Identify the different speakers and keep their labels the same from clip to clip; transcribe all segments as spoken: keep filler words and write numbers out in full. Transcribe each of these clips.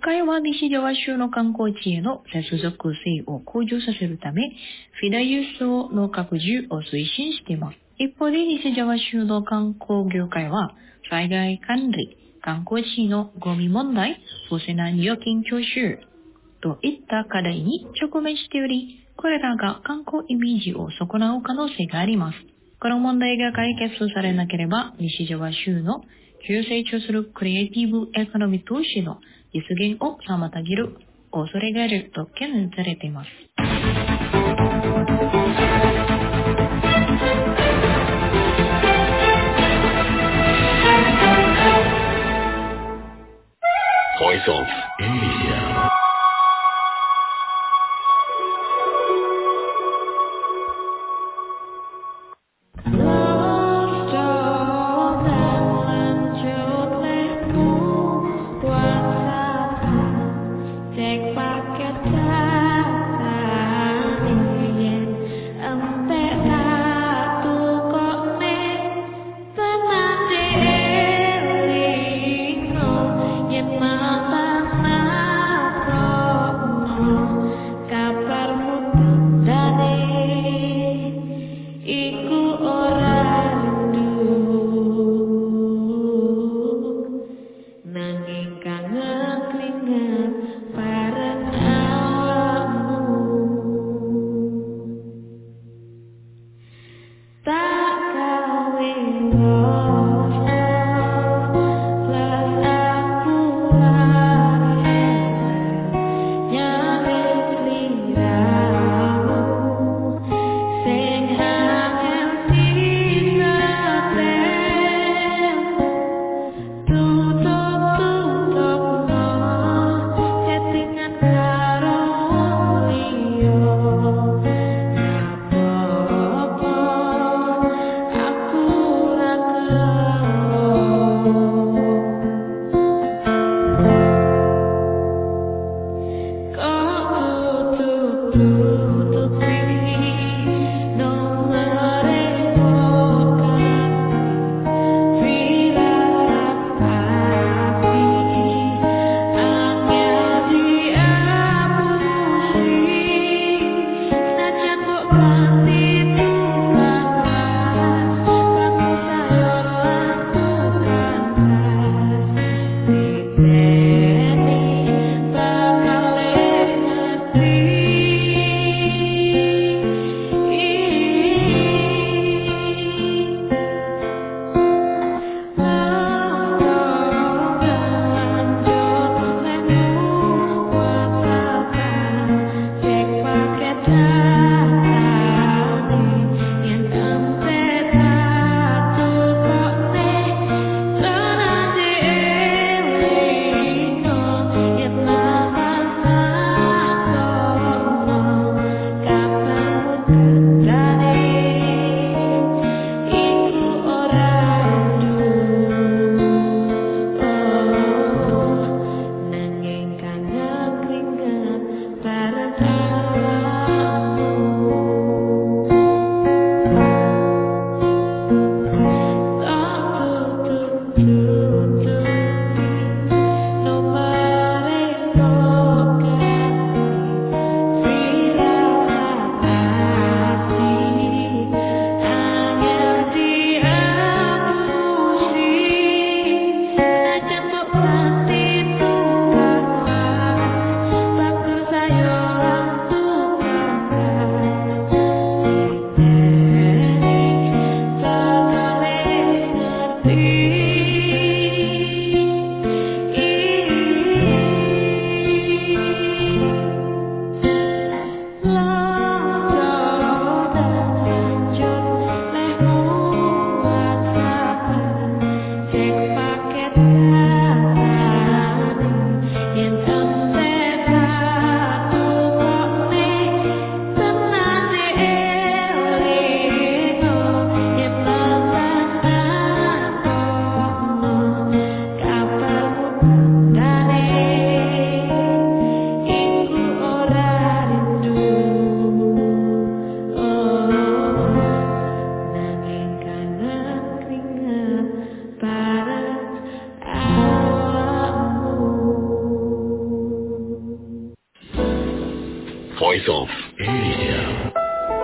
Speaker 1: 回は西ジャワ州の観光地への接続性を向上させるため、フィダ輸送の拡充を推進しています。一方で西ジャワ州の観光業界は、災害管理、観光地のゴミ問題、不正な入金徴収といった課題に直面しており、これらが観光イメージを損なう可能性があります。この問題が解決されなければ、西ジャワ州の急成長するクリエイティブエコノミー投資の実現を妨げる恐れがあると懸念されています。
Speaker 2: Voice of India. Voice of Asia.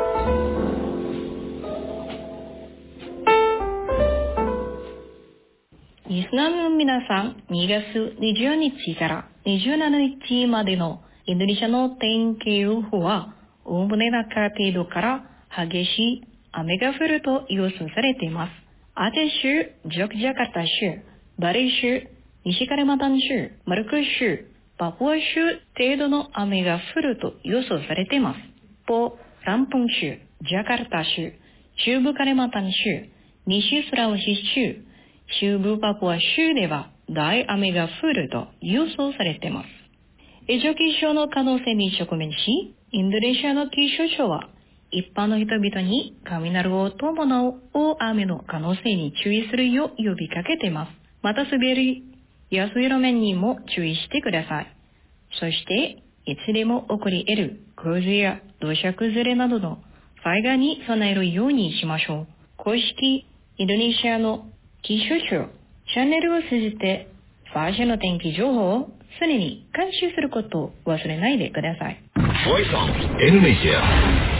Speaker 1: リスナーの皆さん、にがつにじゅうにちからにじゅうしちにちまでのインドネシアの天気予報は、おおむね中程度から激しい雨が降ると予想されています。アテ州、ジョクジャカルタ州、バリ州、西カリマンタン州、マルク州、パプア州程度の雨が降ると予想されています。ポ、ランプン州、ジャカルタ州、中部カリマンタン州、西スラワシ州、中部パプア州では大雨が降ると予想されています。異常気象の可能性に直面し、インドネシアの気象庁は一般の人々に雷を伴う大雨の可能性に注意するよう呼びかけています。また滑りやすい路面にも注意してください。そしていつでも起こり得る洪水や土砂崩れなどの災害に備えるようにしましょう。公式インドネシアの気象庁チャンネルを通じて最新の天気情報を常に監視することを忘れないでください。
Speaker 2: Voice of Indonesia.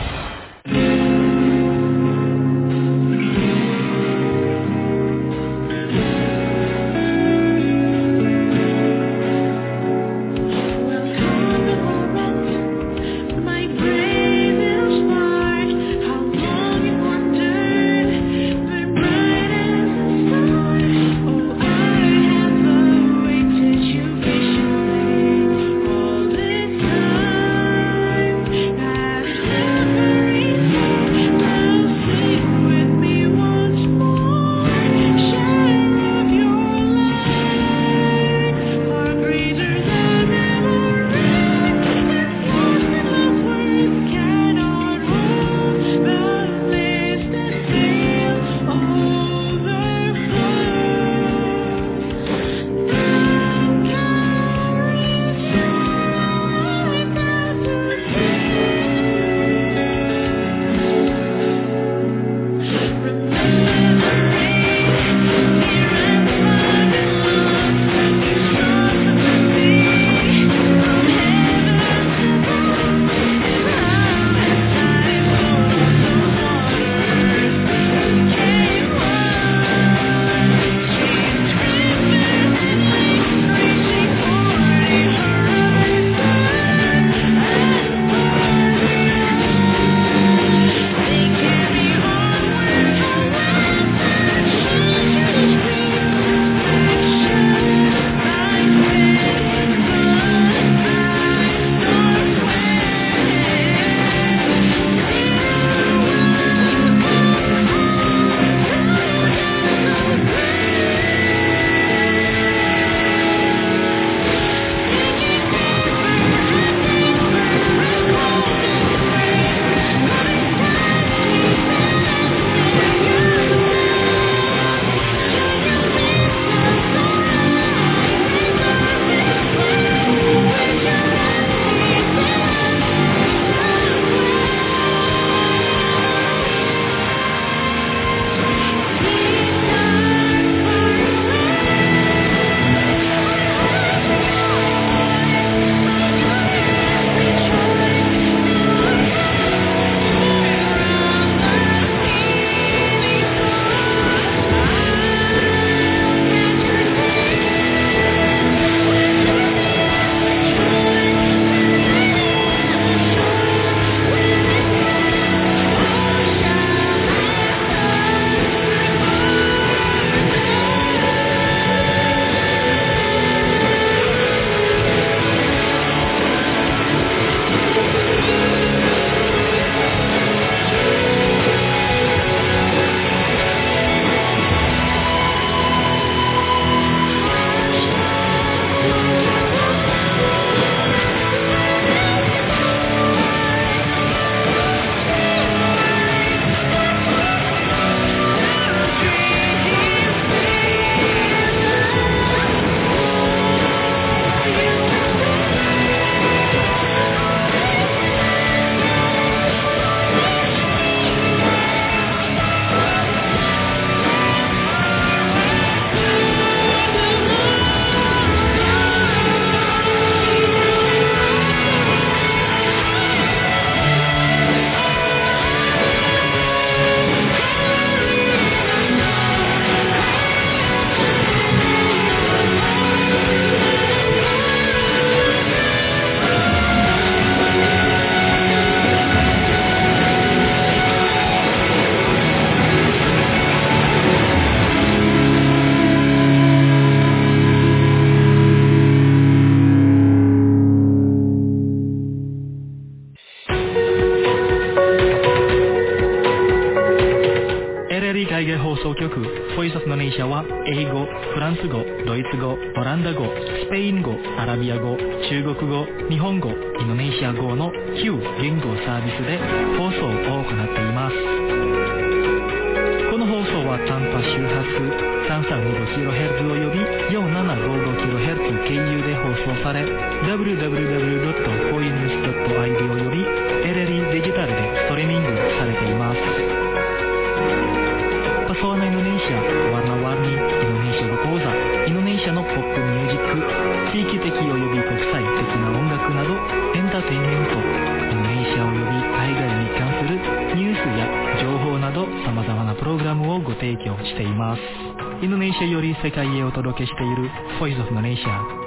Speaker 3: ネシアは英語、フランス語、ドイツ語、オランダ語、スペイン語、アラビア語、中国語、日本語、インドネシア語のきゅう言語サービスで放送を行っています。この放送は短波周波数 さんびゃくさんじゅうごキロヘルツ および よんせんななひゃくごじゅうごキロヘルツ 経由で放送され ダブリューダブリューダブリュードットフォーユーニュースドットアイディー および エルエルイー デジタルでストリーミングされています。Pesona Indonesia, warna-warni Indonesia berkoza, Indonesiaのポップミュージック、地域的および国際的な音楽などエンターテインメント、インドネシアおよび海外に関するニュースや情報など様々なプログラムをご提供しています。インドネシアより世界へお届けしている Voice of Indonesia。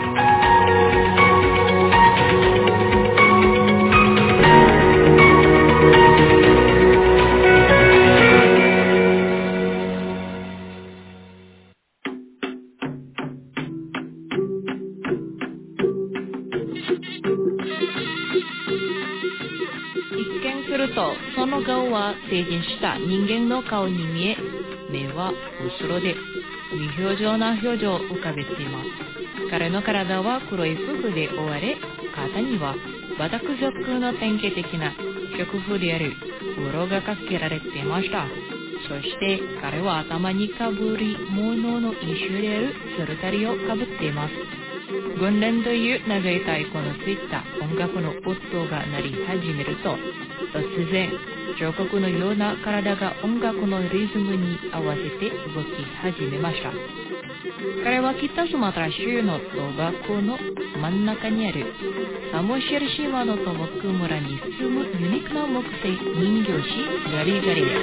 Speaker 1: その顔は成人した人間の顔に見え、目は後ろで無表情な表情を浮かべています。彼の体は黒い服で覆われ、肩にはバタク族の典型的な食風である鱗がかけられていました。そして彼は頭にかぶり物の一種であるソルタリをかぶっています。訓練という長い太鼓のついた音楽の音が鳴り始めると、突然彫刻のような体が音楽のリズムに合わせて動き始めました。彼は北スマトラ州の島学の真ん中にあるサモシェル島のトモク村に住むユニークな木製人形師ガリガリです。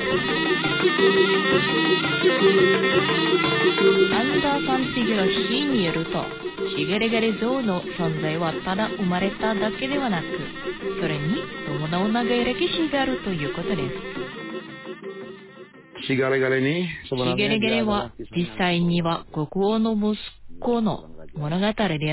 Speaker 1: アンダーサンシギの詩によると、シガリガリ像の存在はただ生まれただけではなく、それに伴う長い歴史があるということです。
Speaker 4: シガレガレに
Speaker 1: シガレガレは実際には国王の息子の物語です。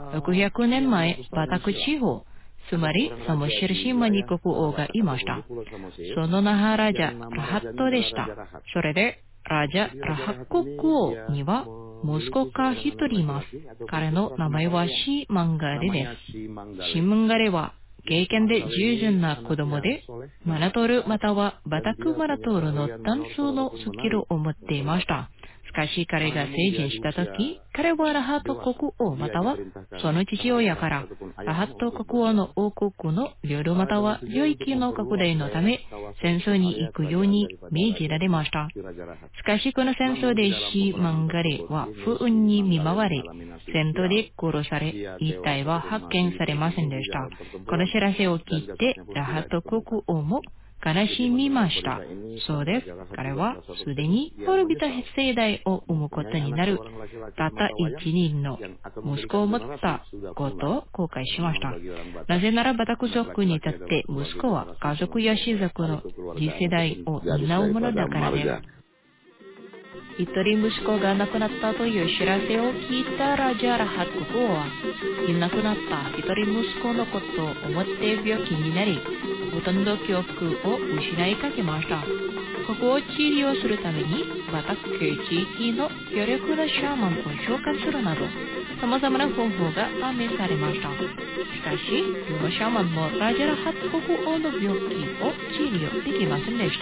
Speaker 1: ろくひゃくねんまえ、バタク地方、つまりサモシェル島に国王がいました。その名はラジャ・ラハットでした。それでラジャ・ラハッ国王には息子が一人います。彼の名前はシーマンガレです。シーマンガレは経験で従順な子供で、マナトールまたはバタクマナトールのダンスのスキルを持っていました。しかし彼が成人したとき、彼はラハット国王またはその父親からラハット国王の王国の領土または領域の拡大のため戦争に行くように命じられました。しかしこの戦争でシーマンガレは不運に見舞われ、戦闘で殺され、遺体は発見されませんでした。この知らせを聞いてラハット国王も悲しみました。そうです。彼はすでに滅びた世代を生むことになるたった一人の息子を持ったことを後悔しました。なぜならバタク族にとって息子は家族や氏族の次世代を担うものだからです。一人息子が亡くなったという知らせを聞いたラジャ・ラハット国王は、いなくなった一人息子のことを思って病気になり、ほとんど記憶を失いかけました。ここを治療するために、バタク地域の強力なシャーマンを召喚するなど、様々な方法が試されました。しかし、そのシャーマンもラジャ・ラハット国王の病気を治療できませんでした。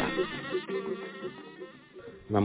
Speaker 1: しか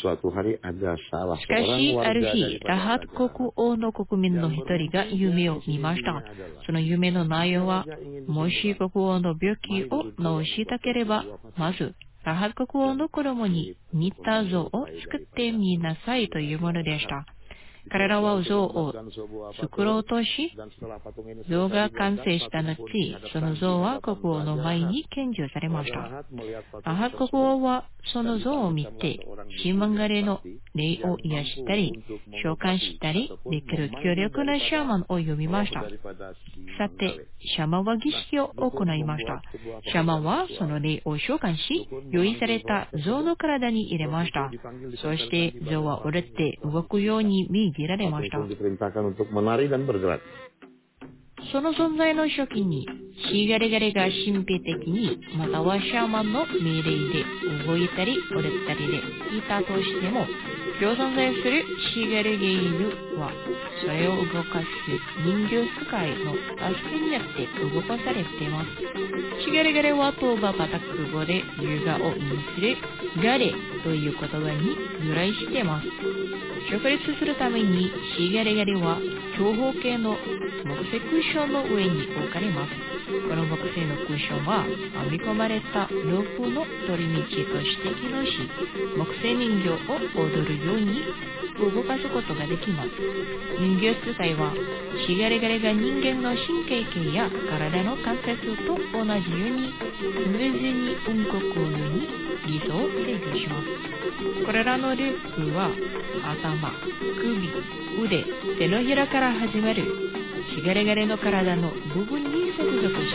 Speaker 1: し、ある日、ラハット国王の国民の一人が夢を見ました。その夢の内容は、もし国王の病気を治したければ、まず、ラハット国王の子供に似た像を作ってみなさいというものでした。彼らは像を作ろうとし、像が完成した後、その像は国王の前に献上されました。ラハット国王はその像を見て、シーマンガレの霊を癒したり、召喚したりできる強力なシャーマンを呼びました。さて、シャマンは儀式を行いました。シャマンはその霊を召喚し、用意された像の体に入れました。そして像は折れて動くように命じられました。その存在の初期にシーガレガレが神秘的に、またはシャーマンの命令で動いたり踊ったりでいたとしても、今日存在するシーガレゲ犬は、それを動かす人形使いの助けによって動かされています。シーガレガレはトーババタク語で優雅を意味するガレという言葉に由来しています。直立するためにシーガレガレは長方形の木製クッションの上に置かれます。この木製のクッションは編み込まれたロープの取り道として機能し、木製人形を踊るように動かすことができます。人形使いはシーガレガレが人間の神経系や体の関節と同じようにスムーズに動くように理想を制御します。これらのループは頭、首、腕、手のひらから始まるシガレガレの体の部分に接続しています。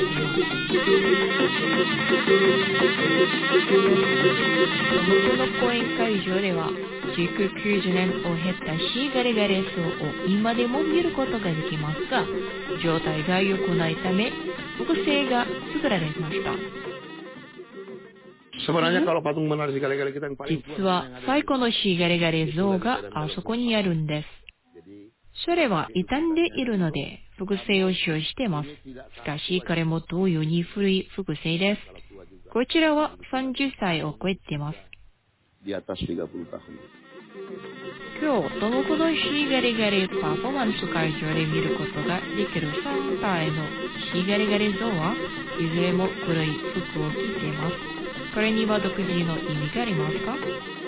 Speaker 1: その公演会場では、築きゅうじゅうねんを経ったシーガレガレ像を今でも見ることができますが、状態が良くないため、複製が作られました。
Speaker 4: Sebenarnya kalau patung benar si gale-gale kita yang paling
Speaker 1: 実は最古のシーガレガレ像があそこにあるんです。それは傷んでいるので複製を使用しています。しかし彼も同様に古い複製です。こちらはさんじゅっさいを超えています。
Speaker 4: di atas tiga puluh tahun.
Speaker 1: 今日、東北のシーガレガレパフォーマンス会場で見ることができるさんたいのシーガレガレ像はいずれも黒い服を着ています。これには独自の意味がありますか？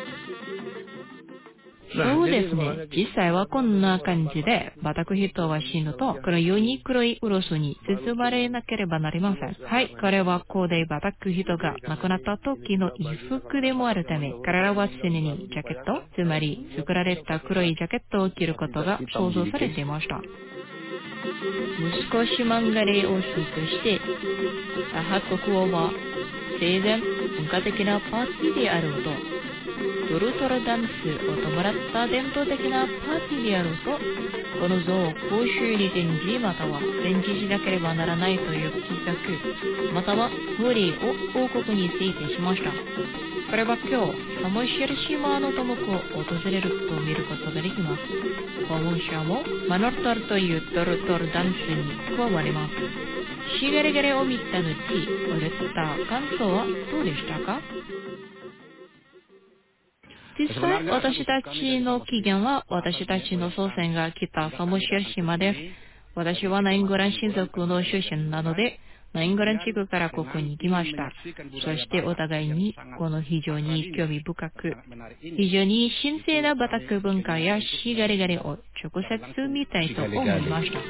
Speaker 1: そうですね。実際はこんな感じで、バタク人は死ぬと、このように黒いウロスに包まれなければなりません。はい、これは古代バタク人が亡くなった時の衣服でもあるため、彼らは常にジャケット、つまり作られた黒いジャケットを着ることが想像されていました。息子シマンガレを主として、アハ国王は生前文化的なパーティーであると、トルトルダンスを伴った伝統的なパーティーであると、この像を公衆に展示または展示しなければならないという規則、または法令を王国に制定しました。これは今日、サモシェル島のトモクを訪れると見ることができます。訪問者もマノルトルというトルトルダンスに加わります。シーガレガレを見た後、踊った感想はどうでしたか？実際、私たちの起源は私たちの祖先が来たサモシェル島です。私はナインゴラン親族の出身なので、ナインゴラン地区からここに来ました。そしてお互いにこの非常に興味深く、非常に神聖なバタク文化やシーガレガレを直接見たいと思いました。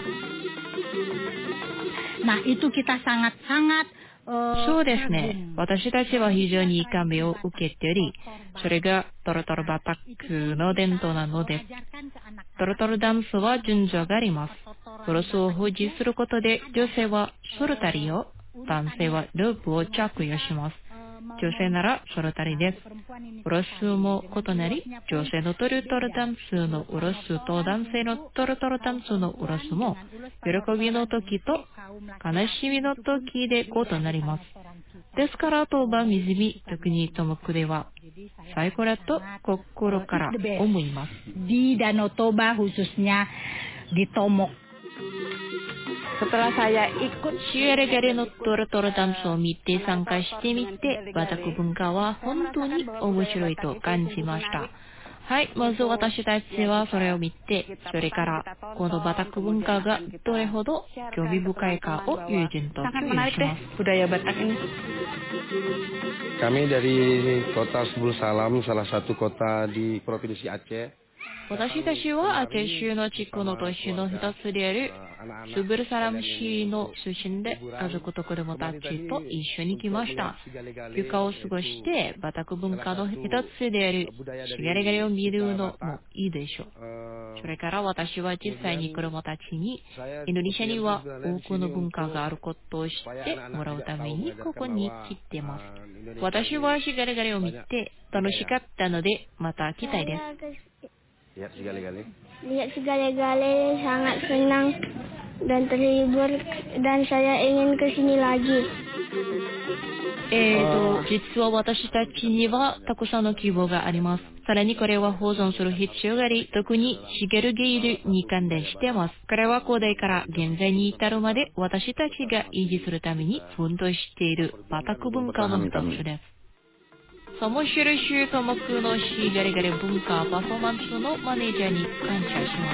Speaker 5: Nah, itu kita sangat-sangat
Speaker 1: そうですね。私たちは非常に感銘を受けており、それがトロトロバタクの伝統なのです。トロトロダンスは順序があります。クロスを保持することで、女性はソルタリを、男性はロープを着用します。女性ならソルタリです。ウロスも異なり、女性のトルトルダンスのウロスと男性のトルトルダンスのウロスも、喜びの時と悲しみの時で異なります。ですから、当番水見、特にトモクでは、最高だと心から思います。
Speaker 5: di Danau Toba khususnya di Tomok.
Speaker 1: Setelah saya ikut シーガレガレのトルトルダンスを見て参加してみて、バタク文化は本当に面白いと感じました。はい、まず私たちはそれを見て、それからこのバタク文化がどれほど興味深いかを友人と共有します。budaya Batak ini.
Speaker 4: Kami dari kota Subul Salam, salah satu kota di Provinsi Aceh.
Speaker 1: 私たちはアチェ州の地区の都市の一つであるスブルサラム市の出身で、家族と子供たちと一緒に来ました。休暇を過ごしてバタク文化の一つであるシガレガレを見るのもいいでしょう。それから私は実際に子供たちにインドネシアには多くの文化があることを知ってもらうためにここに来ています。私はシガレガレを見て楽しかったのでまた来たいです。
Speaker 4: Ya, si gale-gale.
Speaker 6: Lihat segala-galanya sangat senang dan terhibur dan saya ingin ke sini lagi.
Speaker 1: えーと、実は私たちにはたくさんの希望があります。さらにこれは保存する必要があり、特にシゲルゲイルに関連しています。これは古代から現在に至るまで私たちが維持するために奮闘しているバタク文化の一つです。その種類種科目のシガリガリ文化パフォーマンスのマネージャーに感謝します。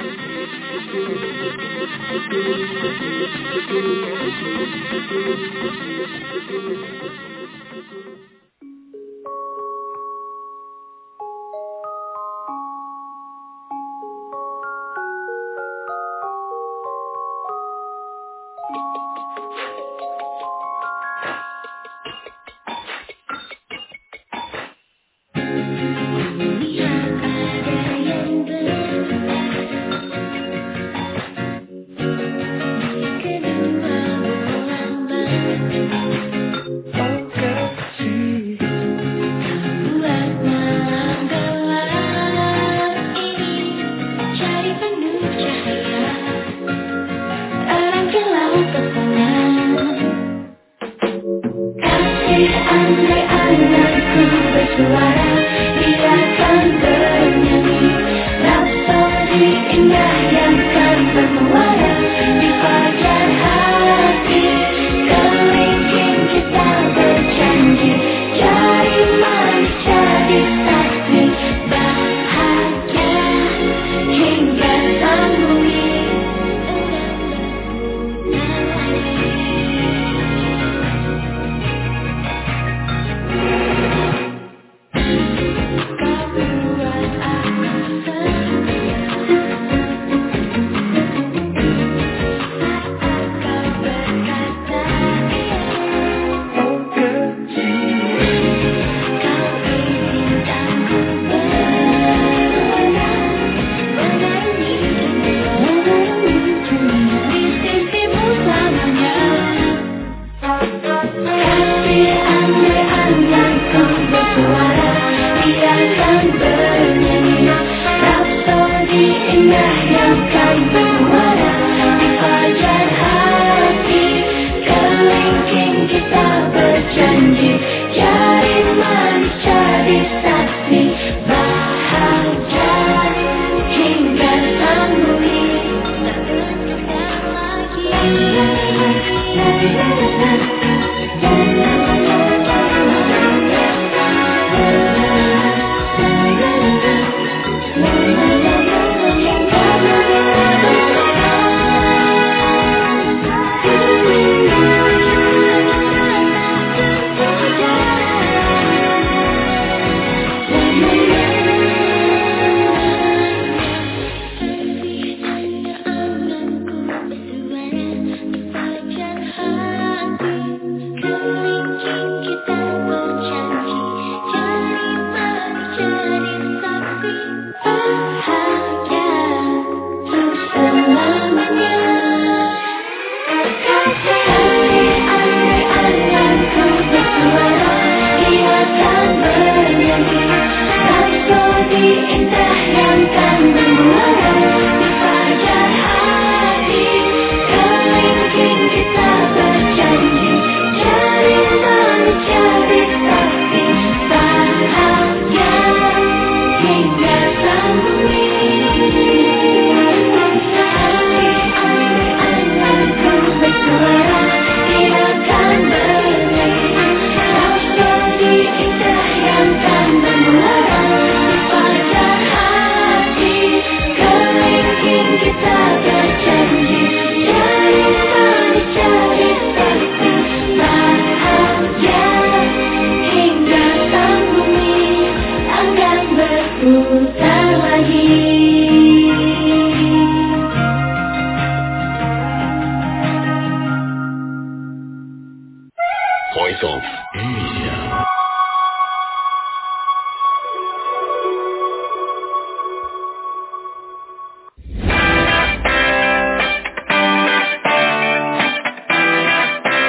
Speaker 2: Voice of Indonesia.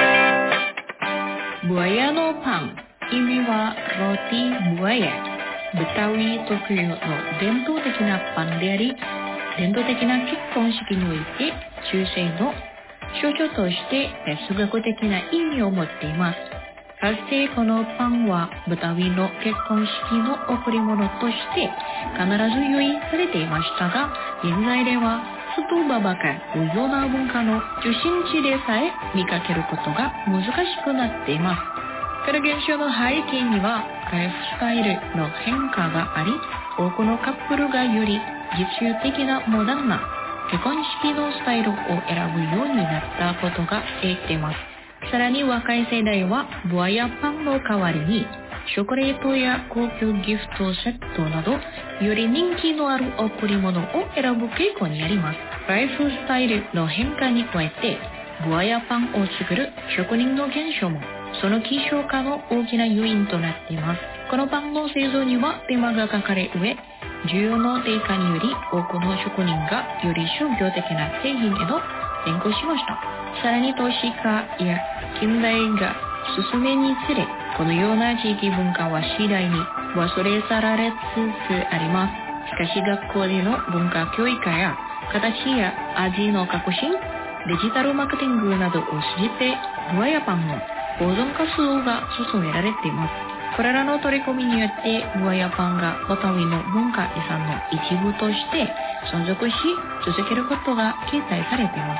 Speaker 1: Buaya no pan, ini wa roti buaya. ブタウィ特有の伝統的なパンであり、伝統的な結婚式において忠誠の象徴として数学的な意味を持っています。かつてこのパンはブタウィの結婚式の贈り物として必ず用意されていましたが、現在ではストーババカというような文化の中心地でさえ見かけることが難しくなっています。この現象の背景にはライフスタイルの変化があり、多くのカップルがより実用的なモダンな結婚式のスタイルを選ぶようになったことが影響しています。さらに若い世代はブアやパンの代わりにチョコレートや高級ギフトセットなどより人気のある贈り物を選ぶ傾向にあります。ライフスタイルの変化に加えてブアやパンを作る職人の減少もその希少化の大きな要因となっています。このパンの製造には手間がかかる上、需要の低下により多くの職人がより商業的な製品への転向しました。さらに都市化や近代が進めにつれ、このような地域文化は次第に忘れ去られつつあります。しかし学校での文化教育や形や味の革新、デジタルマーケティングなどを通じてブアやパンの保存活動が進められています。これらの取り組みによってブアやパンがボタウイの文化遺産の一部として存続し続けることが期待されています。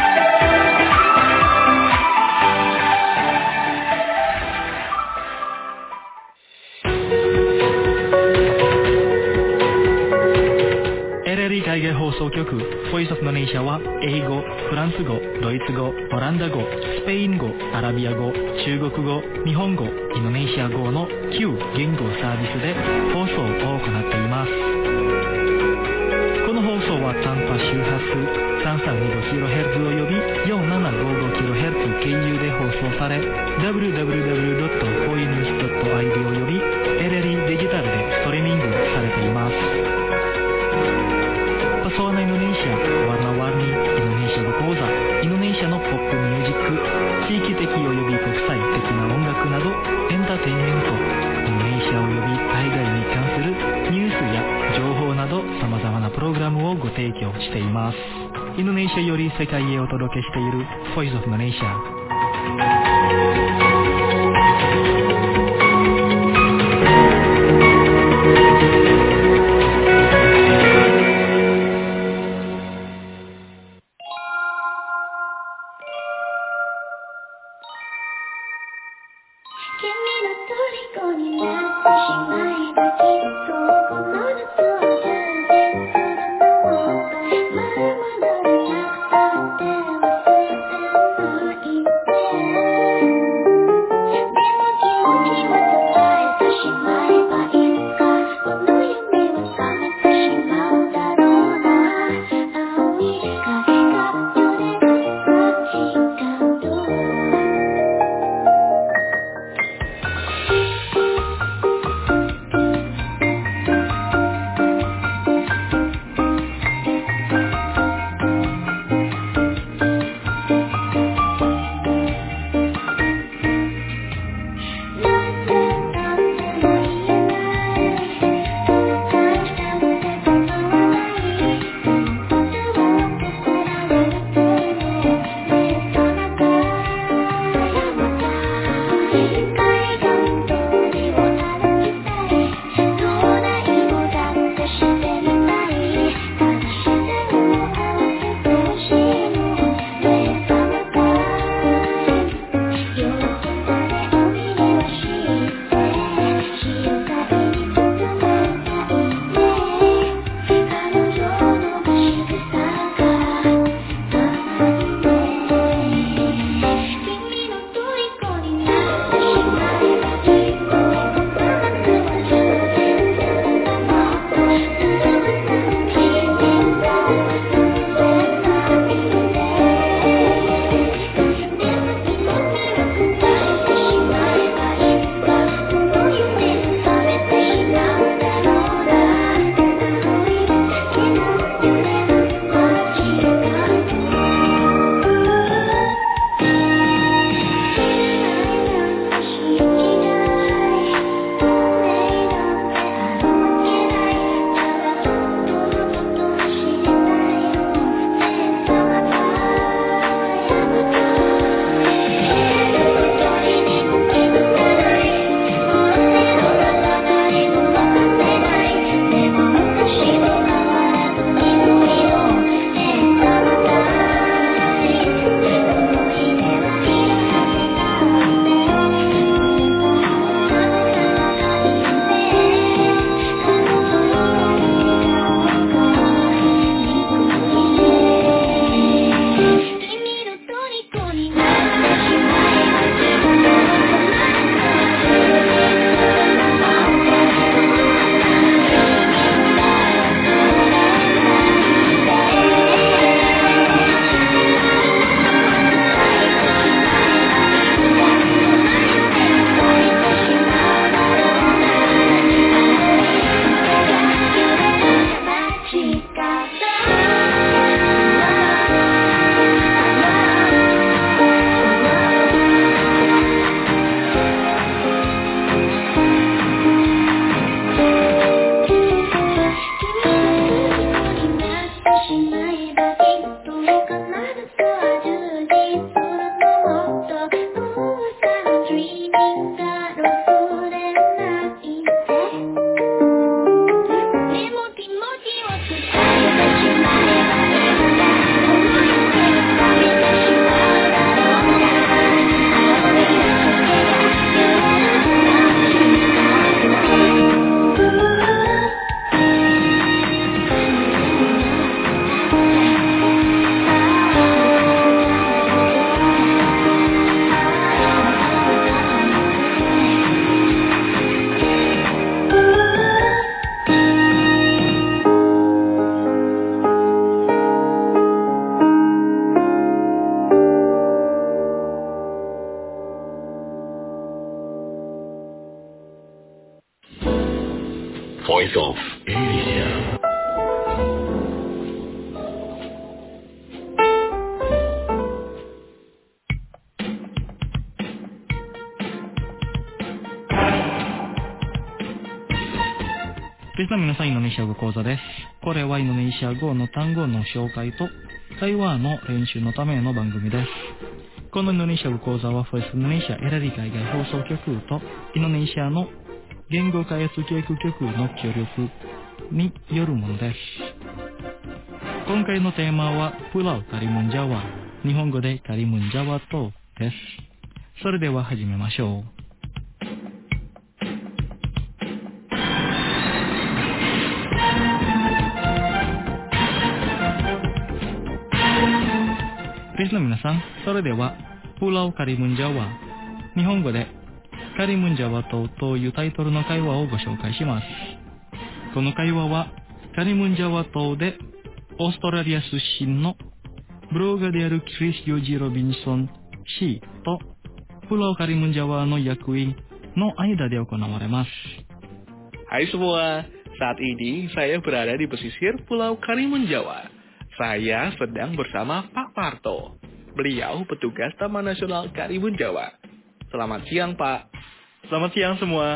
Speaker 3: エルエルイー 海外放送局ボイスオブマネーシアは英語、フランス語、ドイツ語、オランダ語、スペイン語、アラビア語、中国語、日本語、インドネシア語のきゅう言語サービスで放送を行っています。この放送は短波周波数 さんさんにごキロヘルツ および よんななごごキロヘルツ 経由で放送され ダブリューダブリューダブリュードットフォーイニュースドットアイディー および エルエルイー デジタルでストリーミングされています。Pesona Indonesia, warna-warni Indonesia berkoza, Indonesiaのポップミュージック、地域的および国際的な音楽などエンターテインメント、インドネシアおよび海外に関するニュースや情報など様々なプログラムをご提供しています。インドネシアより世界へお届けしている Voice of Malaysia。
Speaker 2: Voice of Asia.
Speaker 3: リスナーの皆さん、インドネシア語講座です。これはインドネシア語の単語の紹介と会話の練習のための番組です。このインドネシア語講座はフォイスインドネシアエラリ海外放送局とインドネシアの言語開発教育局の協力によるものです。今回のテーマはプラウカリムンジャワ、日本語でカリムンジャワ島です。それでは始めましょう。リスナーの皆さん、それではプラウカリムンジャワ、日本語でカリムンジャワ島というタイトルの会話をご紹介します。この会話はカリムンジャワ島でオーストラリア出身のブロガーであるクリス・ヨジ・ロビンソン氏とプラウカリムンジャワの役員の間で行われます。
Speaker 7: Hai semua, saat ini saya berada di pesisir Pulau Karimun Jawa. Saya sedang bersama Pak Parto. Beliau petugas Taman Nasional Karimun Jawa. Selamat siang, Pak.
Speaker 3: Selamat siang semua.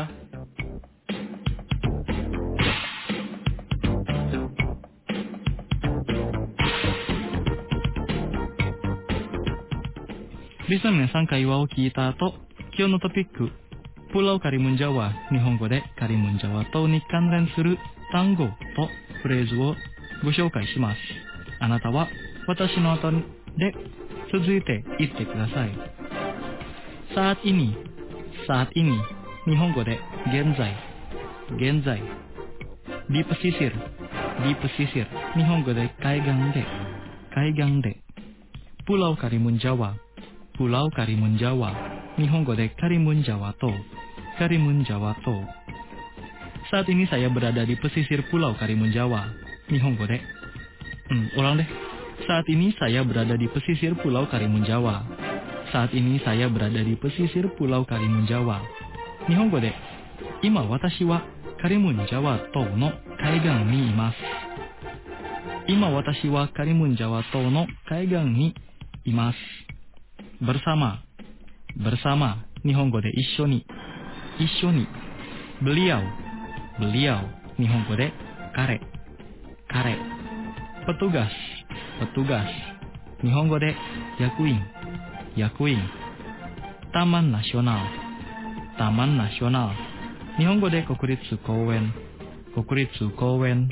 Speaker 3: Bisa皆さん会話を聞いた後、今日のトピック、プラウカリムンジャワ、日本語でカリムンジャワ島に関連する単語とフレーズをご紹介します。あなたは私の後で続いて言ってください。saat ini, saat ini、日本語で現在、現在。di pesisir、di pesisir、日本語で海岸で、海岸で。pulau Karimun Jawa、pulau Karimun Jawa、日本語でカリムンジャワ島、カリムンジャワ島。saat ini saya berada di pesisir Pulau Karimun Jawa、日本語でHmm, ulang deh. Saat ini saya berada di pesisir Pulau Karimun Jawa. Saat ini saya berada di pesisir Pulau Karimun Jawa. Nihongo de, ima watashi wa Karimun Jawa tou no kaigan ni imasu. Ima watashi wa Karimun Jawa tou no kaigan ni imasu. Bersama, bersama. Nihongo de issho ni, issho ni. Beliau, beliau. Nihongo de kare, kare.Petugas, petugas. Nihongo de yakuin, yakuin. Taman Nasional, taman nasional. Nihongo de kokuritsu kouwen, kokuritsu kouwen.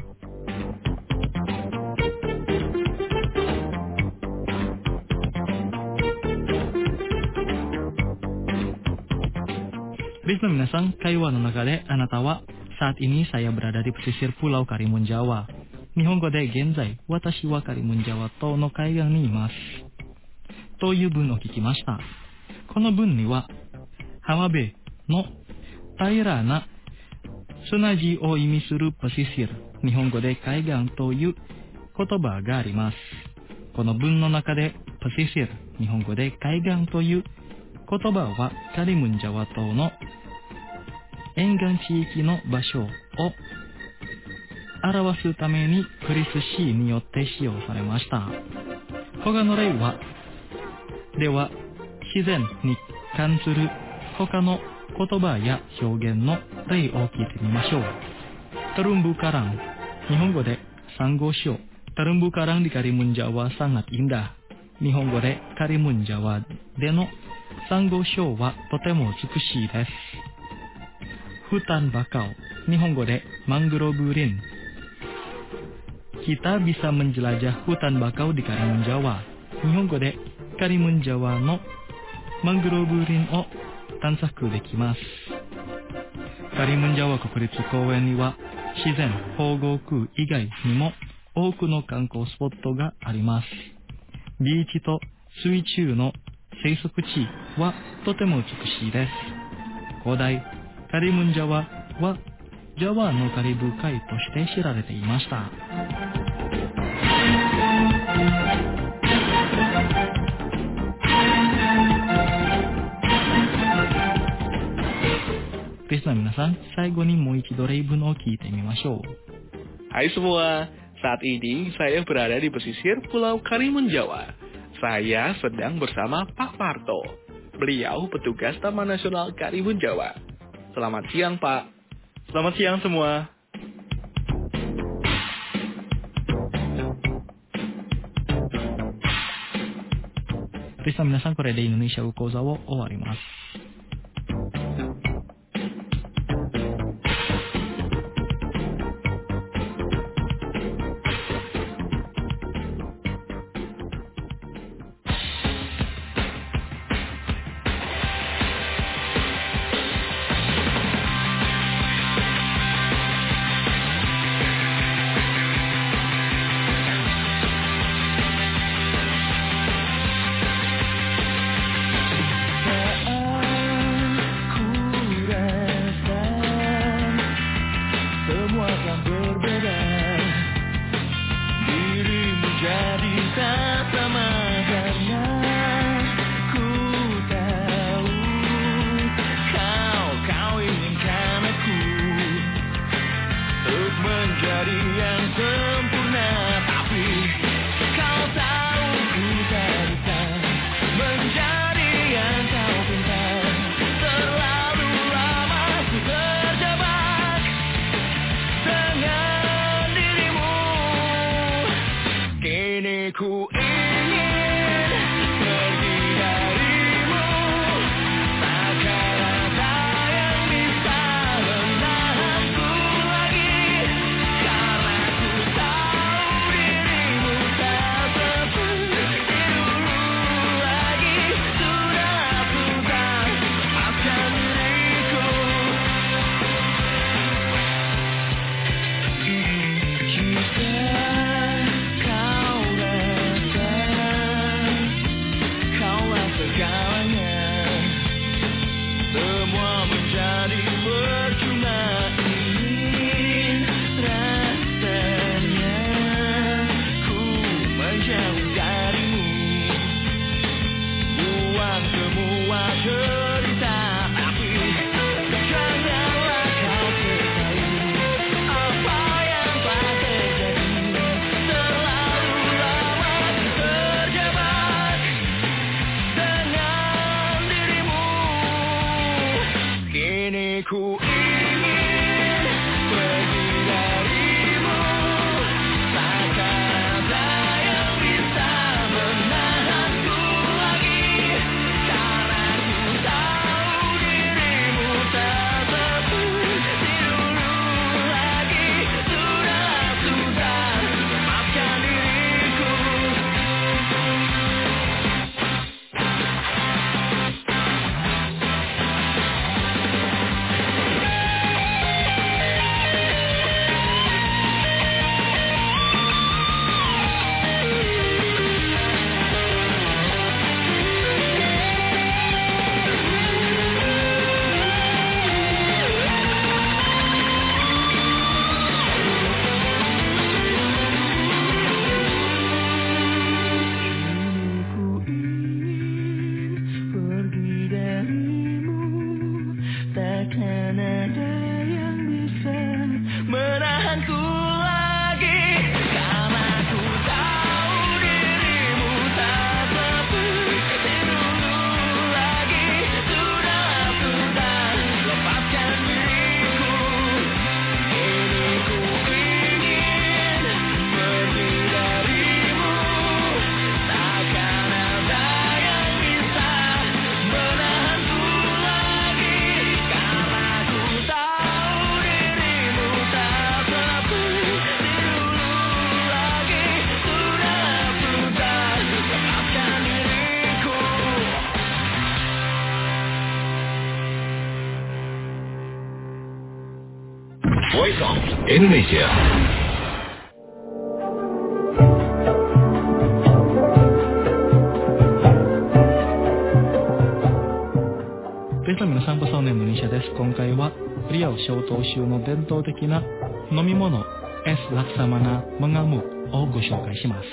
Speaker 3: Listener minasan, kaiwa no naka de anata wa saat ini saya berada di pesisir Pulau Karimun Jawa.日本語で現在、私はカリムンジャワ島の海岸にいます。という文を聞きました。この文には、浜辺の平らな砂地を意味するパシシル、日本語で海岸という言葉があります。この文の中でパシシル、日本語で海岸という言葉はカリムンジャワ島の沿岸地域の場所を表すためにクリス・シーによって使用されました。他の例は、では自然に関する他の言葉や表現の例を聞いてみましょう。terumbu karang、日本語でサンゴ礁。terumbu karang di Karimun Jawa sangat indah。日本語でカリムンジャワでのサンゴ礁はとても美しいです。hutan bakau、日本語でマングローブ林。Kita bisa menjelajah hutan bakau di Karimun Jawa. Nihongo de Karimun Jawa no mangrove rin o tansaku dekimasu. Karimun Jawa Kokuritsu Kouwen ni wa shizen hougoukou igai ni mo oku no kankou spot ga arimasu. ビーチと水中の生息地はとても美しいです。古代カリムンジャワはジャワのカリブ海として知られていました。リスですので皆さん、最後にもう一度例文を聞いてみましょう。
Speaker 7: Hai semua, saat ini saya berada di pesisir Pulau Karimun Jawa. Saya sedang bersama Pak Parto. Beliau petugas Taman Nasional Karimun Jawa. Selamat siang, Pak.
Speaker 3: Selamat siang semua. リスナーの皆さん、これでインドネシア語講座を終わります。
Speaker 2: Voice of Indonesia.
Speaker 3: 皆さん、パソネムニシャです。今回はリアオ小島州の伝統的な飲み物 Es Laksamana Mengamuk をご紹介します。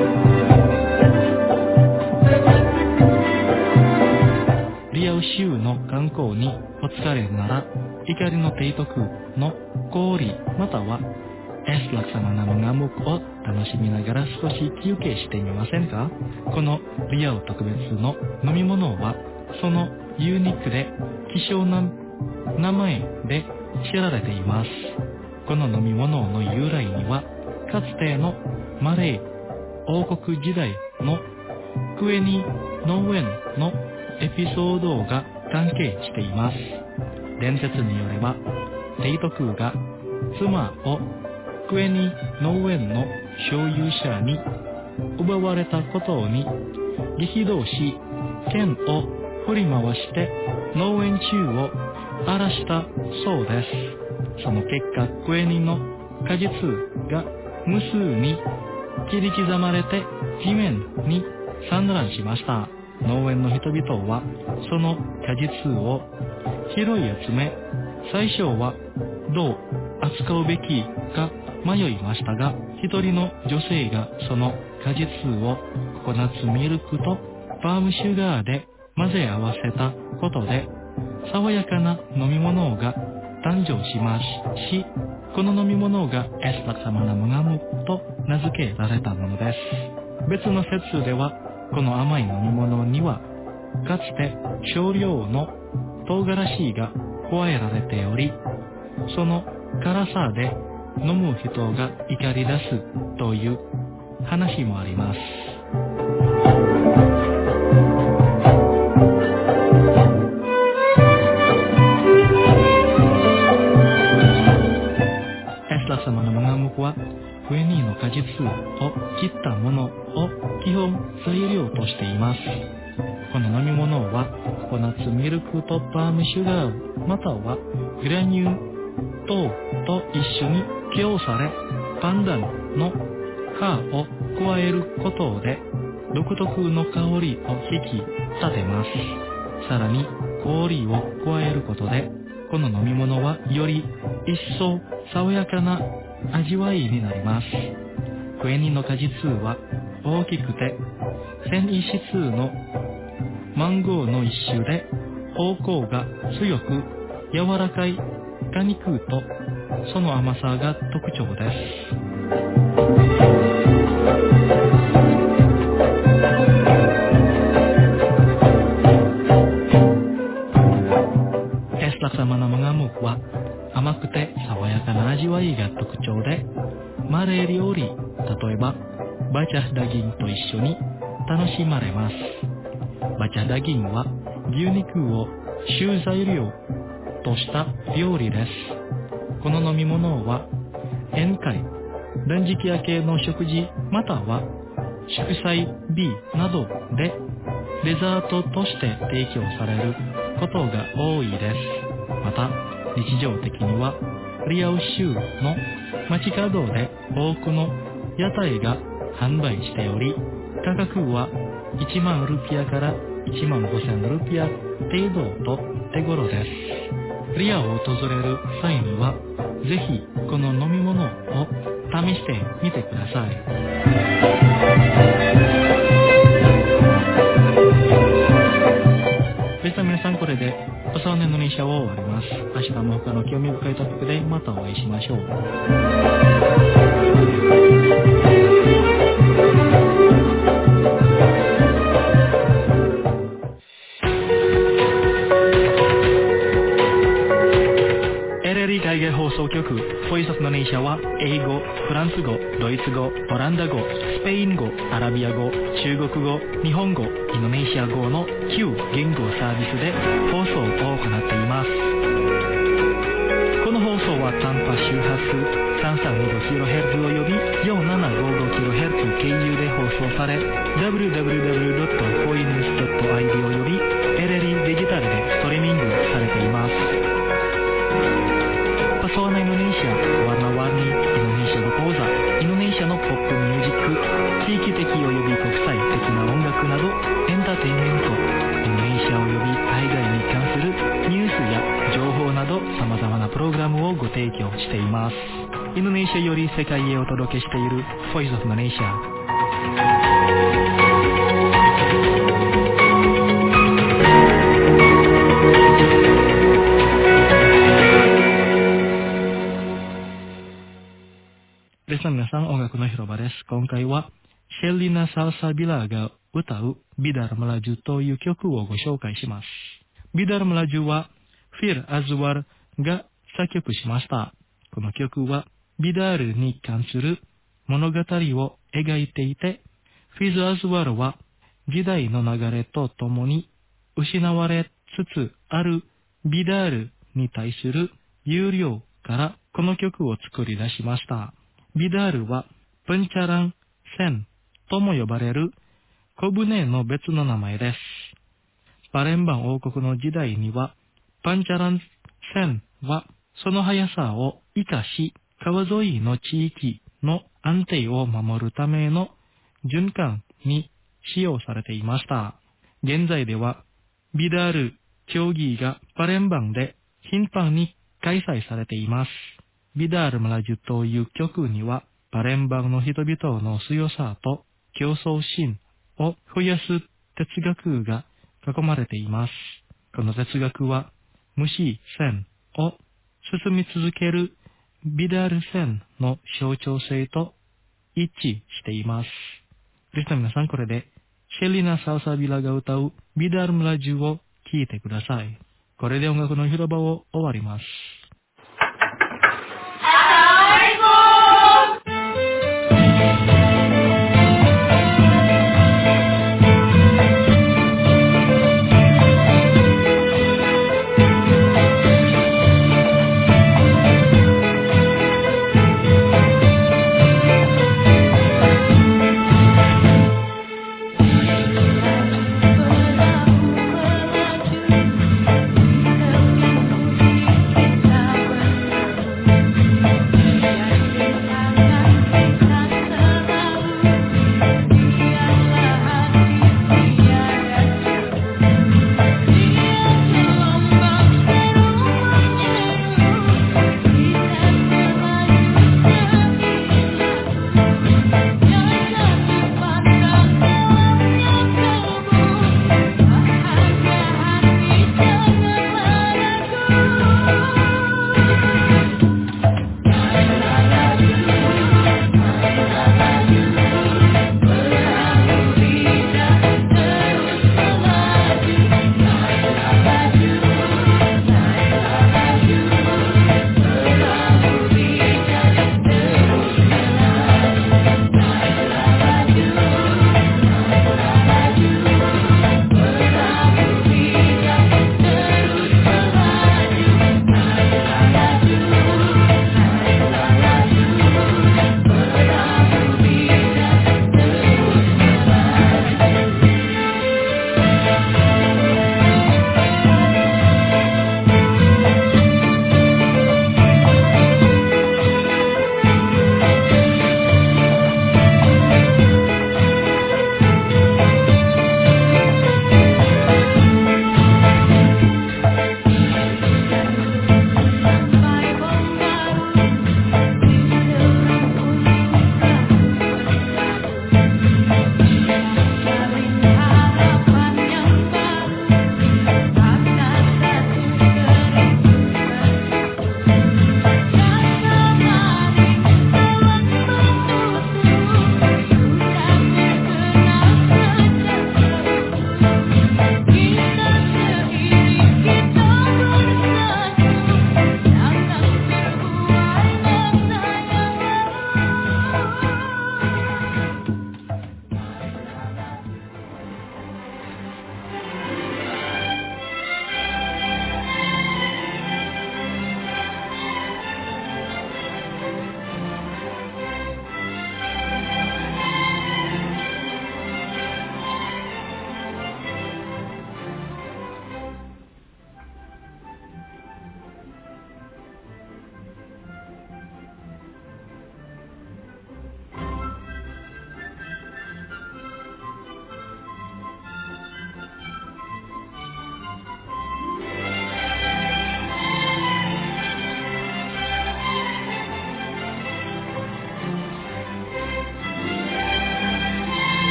Speaker 3: リアオ州のの観光にお疲れなら、怒りの提督の氷またはエスラクサマナムガムクを楽しみながら少し休憩してみませんか？このリアオ特別の飲み物はそのユニークで希少な名前で知られています。この飲み物の由来にはかつてのマレー王国時代のクエニ農園のエピソードが関係しています。伝説によれば提督が妻をクエニ農園の所有者に奪われたことに激動し、剣を振り回して農園中を荒らしたそうです。その結果、クエニの果実が無数に切り刻まれて地面に散乱しました。農園の人々はその果実を拾い集め、最初はどう扱うべきか迷いましたが、一人の女性がその果実をココナッツミルクとパームシュガーで混ぜ合わせたことで爽やかな飲み物が誕生しまし、この飲み物がエスラクサマナムガムと名付けられたものです。別の説ではこの甘い飲み物にはかつて少量の唐辛子が加えられており、その辛さで飲む人が怒り出すという話もあります。エスラ様のマガムクはクエニーの果実を切ったものを基本材料としています。この飲み物はココナッツミルクとパームシュガーまたはグラニュー糖と一緒に供され、パンダンの葉を加えることで独特の香りを引き立てます。さらに氷を加えることでこの飲み物はより一層爽やかな味わいになります。クエニの果実は大きくて繊維質のマンゴーの一種で芳香が強く柔らかい果肉とその甘さが特徴です。エスラクサマナムガムクは甘くて爽やかな味わいが特徴で、マレー料理、例えばバチャダギンと一緒に楽しまれます。バチャダギンは牛肉を主材料とした料理です。この飲み物は宴会、断食明けの食事または祝祭日などでデザートとして提供されることが多いです。また日常的にはリアウ州の街角で多くの屋台が販売しており、価格はいちまんルピアからいちまんごせんルピア程度と手頃です。リアを訪れる際にはぜひこの飲み物を試してみてください。では皆さん、これでおさわねの日社を終わります。明日も他の興味深いトピックでまたお会いしましょう。海外放送局ボイスオブのネイシャは英語、フランス語、ドイツ語、オランダ語、スペイン語、アラビア語、中国語、日本語、インドネシア語のきゅう言語サービスで放送を行っています。この放送は短波周波数 さんさんにごキロヘルツ および よんななごごキロヘルツ 経由で放送され ダブリューダブリューダブリュードットフォイニュースドットアイディー および エルエルイー デジタルでストリーミングされています。Pesona Indonesia, warna-warni Indonesia berpoza, Indonesiaのポップミュージック、地域的および国際的な音楽などエンターテインメント、インドネシアおよび海外に関するニュースや情報など様々なプログラムをご提供しています。インドネシアより世界へお届けしている Voice of Indonesia。 さん、音楽の広場です。今回はシェリナ・サルサビラが歌うビダル・メラジュという曲をご紹介します。ビダル・メラジュはフィル・アズワルが作曲しました。この曲はビダルに関する物語を描いていて、フィズ・アズワルは時代の流れとともに失われつつあるビダルに対する憂慮からこの曲を作り出しました。ビダールはプンチャラン船とも呼ばれる小舟の別の名前です。パレンバン王国の時代にはパンチャラン船はその速さを生かし、川沿いの地域の安定を守るための循環に使用されていました。現在ではビダール競技がパレンバンで頻繁に開催されています。ビダール・メラジュという曲にはパレンバンの人々の強さと競争心を増やす哲学が囲まれています。この哲学は無視線を進み続けるビダール線の象徴性と一致しています。リスナーの皆さん、これでシェリナ・サルサビラが歌うビダール・メラジュを聴いてください。これで音楽の広場を終わります。
Speaker 8: Kita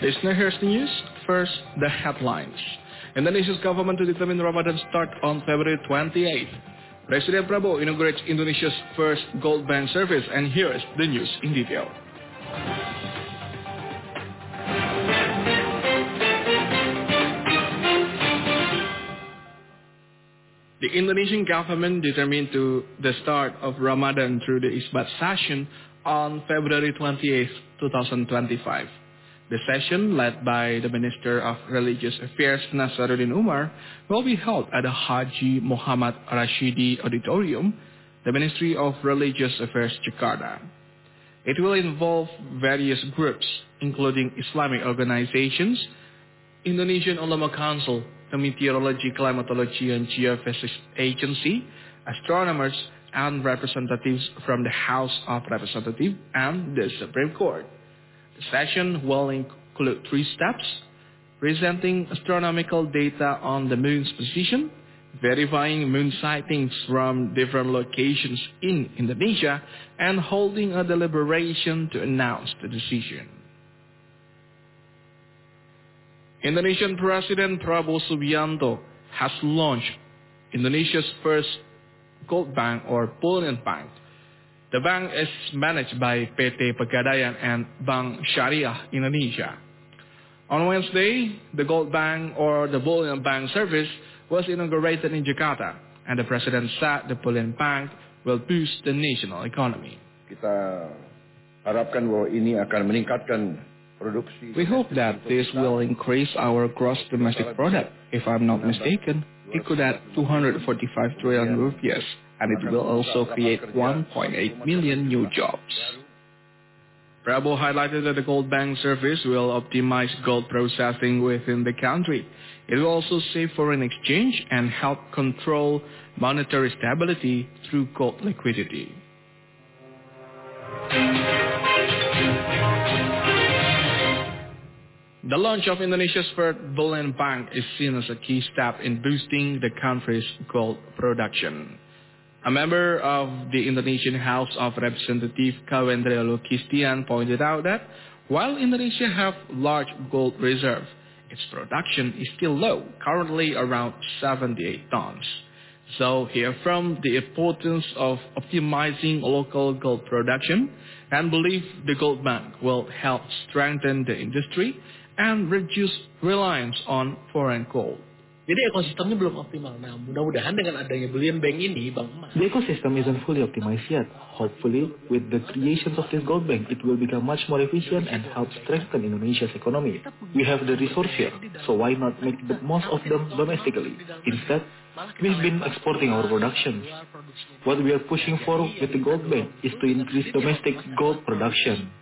Speaker 7: Listener, here's the news. First, the headlines. Indonesia's government to determine Ramadan start on February twenty-eighth. President Prabowo inaugurates Indonesia's first gold bank service, and here is the news in detail. The Indonesian government determined to the start of Ramadan through the Isbat session on February twenty-eighth, twenty twenty-five. The session, led by the Minister of Religious Affairs Nasaruddin Umar, will be held at the Haji Muhammad Rashidi Auditorium, the Ministry of Religious Affairs, Jakarta. It will involve various groups, including Islamic organizations, Indonesian Ulama Council, the Meteorology, Climatology, and Geophysics Agency, astronomers, and representatives from the House of Representatives and the Supreme Court. The session will include three steps: presenting astronomical data on the moon's position, verifying moon sightings from different locations in Indonesia, and holding a deliberation to announce the decision. Indonesian President Prabowo Subianto has launched Indonesia's first gold bank or bullion bank. The bank is managed by P T Pegadaian and Bank Syariah Indonesia. On Wednesday, the gold bank or the bullion bank service was inaugurated in Jakarta, and the president said the bullion bank will boost the national economy.
Speaker 8: Kita harapkan bahwa ini akan meningkatkan produksi.
Speaker 7: We hope that this will increase our gross domestic product. If I'm not mistaken, it could add two hundred forty-five trillion rupiahs, and it will also create one point eight million new jobs. Prabowo highlighted that the gold bank service will optimize gold processing within the country. It will also save foreign exchange and help control monetary stability through gold liquidity. The launch of Indonesia's first bullion bank is seen as a key step in boosting the country's gold production. A member of the Indonesian House of Representatives, Kawendra Lukistian, pointed out that while Indonesia has large gold reserve, its production is still low, currently around seventy-eight tons. So he affirmed the importance of optimizing local gold production and believe the gold bank will help strengthen the industry and reduce reliance on foreign gold.
Speaker 9: Jadi ekosistemnya belum optimal. Nah, mudah-mudahan dengan adanya bullion bank ini, Bank Emas.
Speaker 3: The ecosystem isn't fully optimized yet. Hopefully, with the creation of this gold bank, it will become much more efficient and help strengthen Indonesia's economy. We have the resource here, so why not make the most of them domestically? Instead, we've been exporting our production. What we are pushing for with the gold bank is to increase domestic gold production.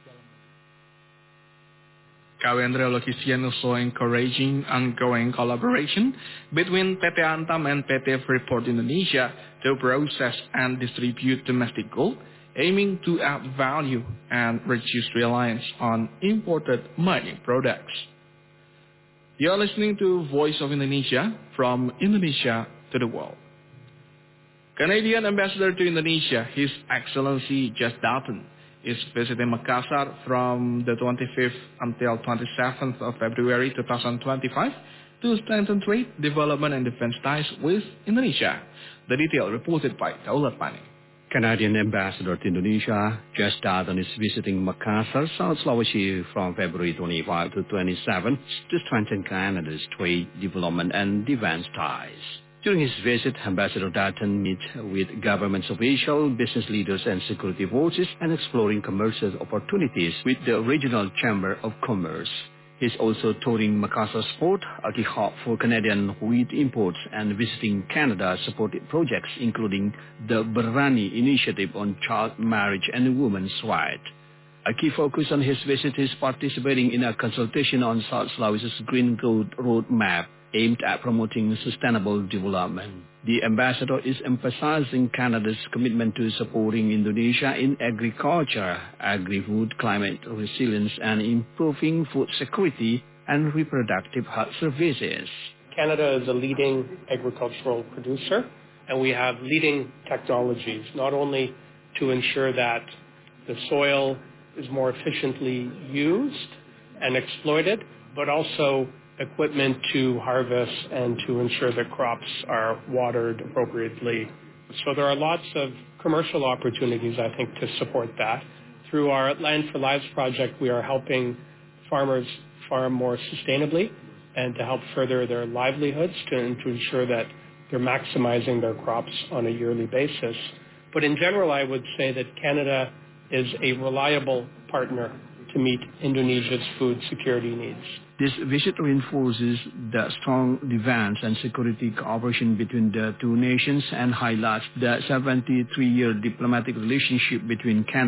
Speaker 7: Kawendra Lukistian also encouraging ongoing collaboration between P T Antam and P T Freeport Indonesia to process and distribute domestic gold, aiming to add value and reduce reliance on imported mining products. You are listening to Voice of Indonesia, from Indonesia to the world. Canadian Ambassador to Indonesia, His Excellency Jas Dalton, is visiting Makassar from the twenty-fifth until twenty-seventh of February twenty twenty-five to strengthen trade, development, and defense ties with Indonesia. The detail reported by Daulat Pani.
Speaker 10: Canadian Ambassador to Indonesia, Jas Dalton, is visiting Makassar, South Sulawesi from February twenty-fifth to twenty-seventh to strengthen Canada's trade, development, and defense ties. During his visit, Ambassador Dalton meets with government officials, business leaders, and security forces, and exploring commercial opportunities with the Regional Chamber of Commerce. He is also touring Makassar's port, a key hub for Canadian wheat imports, and visiting Canada-supported projects, including the Berani Initiative on Child Marriage and Women's Rights. A key focus on his visit is participating in a consultation on South Sulawesi's Green Growth Roadmap, aimed at promoting sustainable development. The ambassador is emphasizing Canada's commitment to supporting Indonesia in agriculture, agri-food, climate resilience, and improving food security and reproductive health services.
Speaker 11: Canada is a leading agricultural producer, and we have leading technologies, not only to ensure that the soil is more efficiently used and exploited, but also equipment to harvest and to ensure that crops are watered appropriately. So there are lots of commercial opportunities, I think, to support that. Through our Land for Lives project, we are helping farmers farm more sustainably and to help further their livelihoods to, and to ensure that they're maximizing their crops on a yearly basis. But in general, I would say that Canada is a reliable partner to meet Indonesia's food security needs.
Speaker 10: This visit reinforces the strong defense and security cooperation between the two nations and highlights the seventy-three-year diplomatic relationship between Canada